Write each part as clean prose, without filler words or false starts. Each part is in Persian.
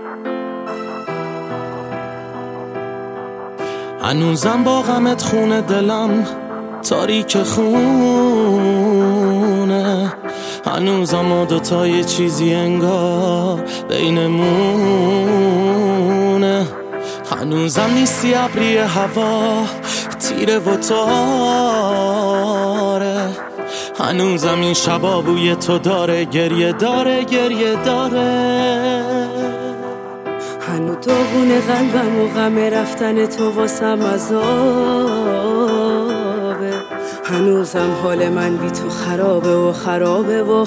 هنوزم با غمت خونه دلم تاریک خونه، هنوزم ما دوتا یه چیزی انگار بینمونه. هنوزم نیستی ابری هوا تیره و تاره، هنوزم این شبا بوی تو داره، گریه داره گریه داره. هنو تو گونه قلبم و غم رفتن تو واسم عذابه، هنوزم حال من بی تو خرابه و خرابه و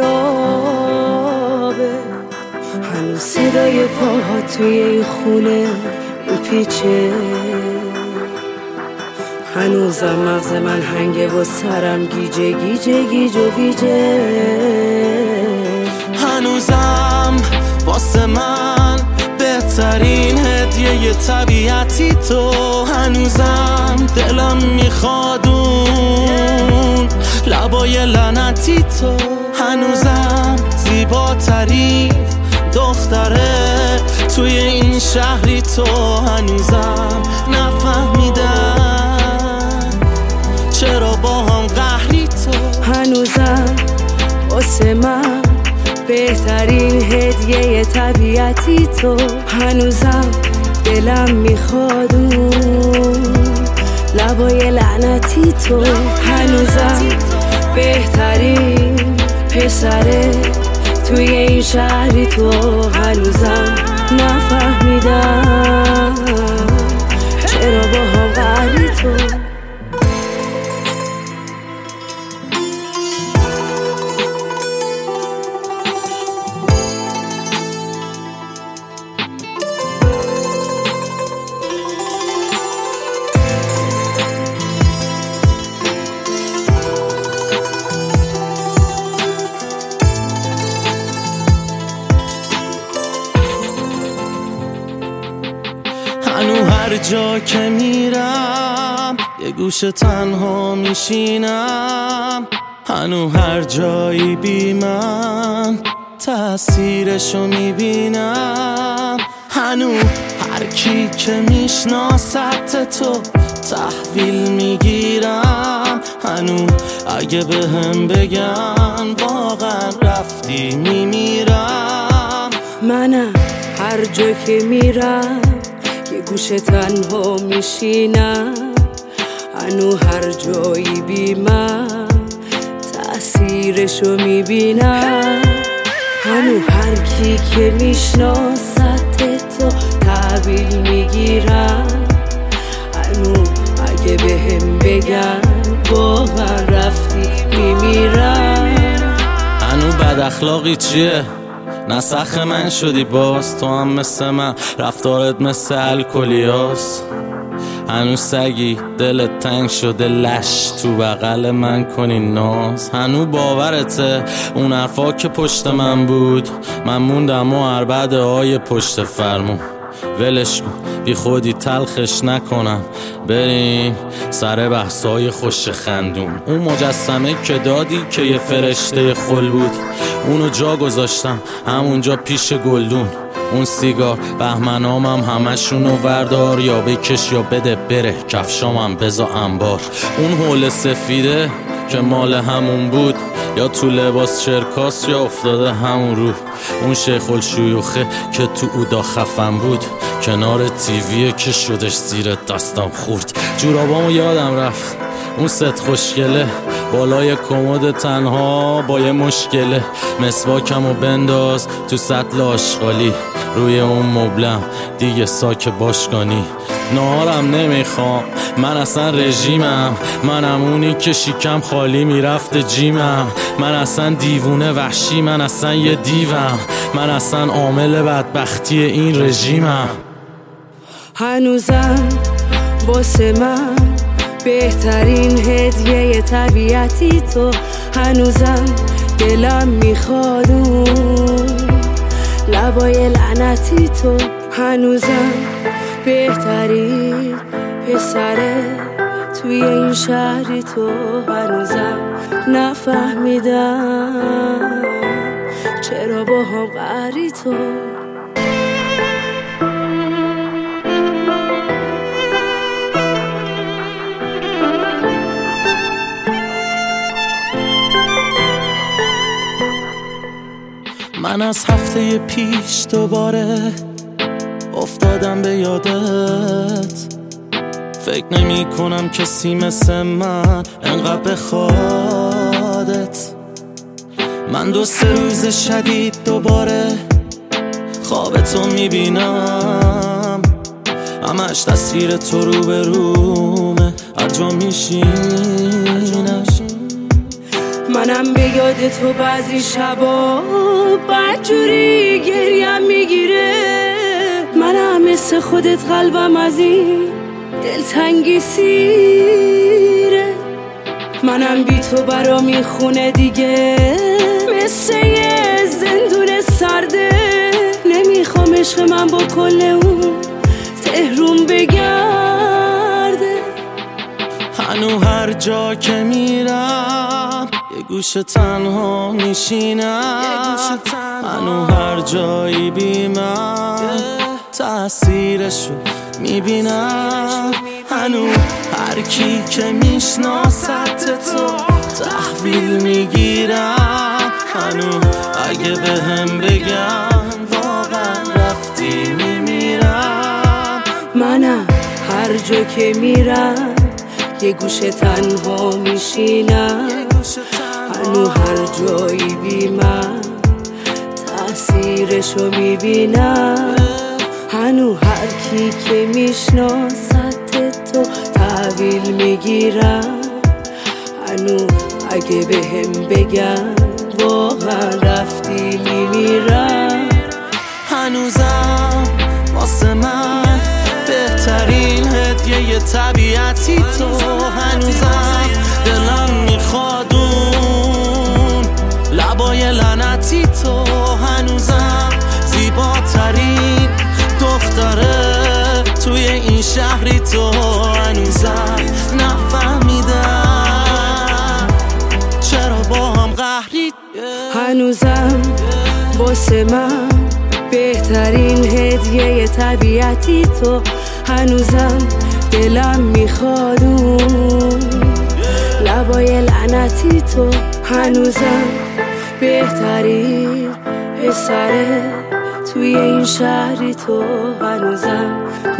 خرابه. هنوز صدای پاها توی این خونه میپیچه، هنوزم مغز من هنگه و سرم گیجه گیجه گیج و گیجه. هنوزم واسه من بهترین هدیه طبیعتی تو، هنوزم دلم میخواد اون لبای لعنتی تو، هنوزم زیباترین دختره توی این شهری تو، هنوزم نفهمیدم چرا با هم قهری تو. هنوزم واسه من بهترین هدیه طبیعتی تو، هنوزم دلم میخواد اون لبای لعنتی تو، هنوزم بهترین پسره توی این شهری تو، هنوزم نفهمیدم چرا با هم قهری تو. هنو هر جا که میرم یه گوشه تنها میشینم، هنو هر جایی بی من تأثیرشو میبینم، هنو هر کی که میشناست تو تحویل میگیرم، هنو اگه بهم بگن واقعا رفتی میمیرم. منم هر جا که میرم یه گوشه تنها میشینم، هنو هر جایی بی من تأثیرشو میبینم، هنو هر کی که میشناست تو تحویل میگیرم، هنو اگه بهم بگن با من رفتی میمیرم. هنو بد اخلاقی چیه؟ نسخ من شدی باز، تو هم مثل من رفتارت مثل الکلیاست، هنوز سگی دلت تنگ شده لش تو بغل من کنی ناز، هنو باورته اون حرفا که پشت من بود من موندم و عربده های پشت فرمون، ولش کن بی خودی تلخش نکنم، بریم سر بحثای خوش خندون. اون مجسمه که دادی که یه فرشته خل بود، اونو جا گذاشتم همونجا پیش گلدون، اون سیگار بهمنامم همشونو وردار، یا بکش یا بده بره کفشامم بزا انبار، اون حول سفیده که مال همون بود یا تو لباس چرکاس یا افتاده همون رو، اون شیخ الشیوخه که تو اودا خفن بود کنار تیویه که شدش زیر دستم خورد، جورابامو یادم رفت اون ست خوشگله بالای کمد تنها با یه مشکله، مسواکمو بنداز تو سطل آشغالی روی اون مبلم دیگه ساک باشگانی، نهارم نمیخوام من اصلا رژیمم، منم اونی که شیکم خالی میرفت جیمم، من اصلا دیوونه وحشی، من اصلا یه دیوم، من اصلا عامل بدبختی این رژیمم. هنوزم واسه من بهترین هدیه طبیعتی تو، هنوزم دلم میخواد اون لبای لعنتی تو، هنوزم بهترین پسره توی این شهری تو، هنوزم نفهمیدم چرا با هم قهری تو. من از هفته پیش دوباره افتادم به یادت. فکر نمی کنم کسی مثل من انقدر بخوادت. من 2-3 روز شدید دوباره خواب تو میبینم، همش تصویر تو رو به رومه، هر جا میشینم. منم به یاد تو بعضی شبا بدجوری گریم میگیره. منم مثل خودت قلبم از این دلتنگی سیره. منم بی تو برا میخونه دیگه، مثل یه زندون سرده. نمیخوام عشق من با کل اون تهرون بگرده. هنو هر جا که میرم یه گوشه تنها میشینم. هنو هر جایی بی من تأثیرشو میبینم. هنو هر کی که میشناست تو تحویل میگیرم. هنو اگه بهم بگن واقعا رفتی میمیرم. منم هر جا که میرم یه گوشه تنها میشینم. هنو هر جایی بی من تأثیرشو میبینم. هنو هر کی که میشناست تو تحویل میگیرم. هنو اگه بهم بگن واقعا رفتی میمیرم. هنوزم واسه من بهترین هدیه طبیعتی تو. هنوزم دلم میخواد اون لبای لعنتی تو. هنوزم زیباترین دختره توی این شهری تو. هنوزم نفهمیدم چرا با هم قهری. هنوزم واسه من بهترین هدیه طبیعتی تو. هنوزم دلم میخواد اون لبای لعنتی تو. هنوزم بهترین پسره توی این شهری تو. هنوزم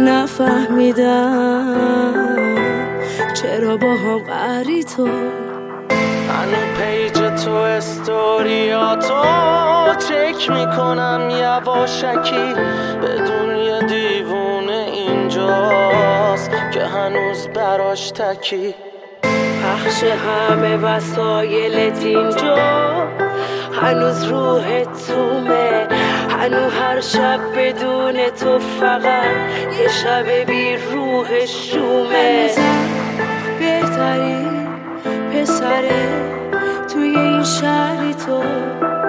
نفهمیدم چرا با هم قهری تو. هنو پیج تو استوریاتو چک میکنم یواشکی، بدون یه دیوونه اینجاست که هنوز براش تکی. پخش همه وسایلت اینجا، هنوز روحت تومه. هنو هر شب بدون تو فقط یه شب بی روح شومه. هنوزم بهترین پسره توی این شهری تو.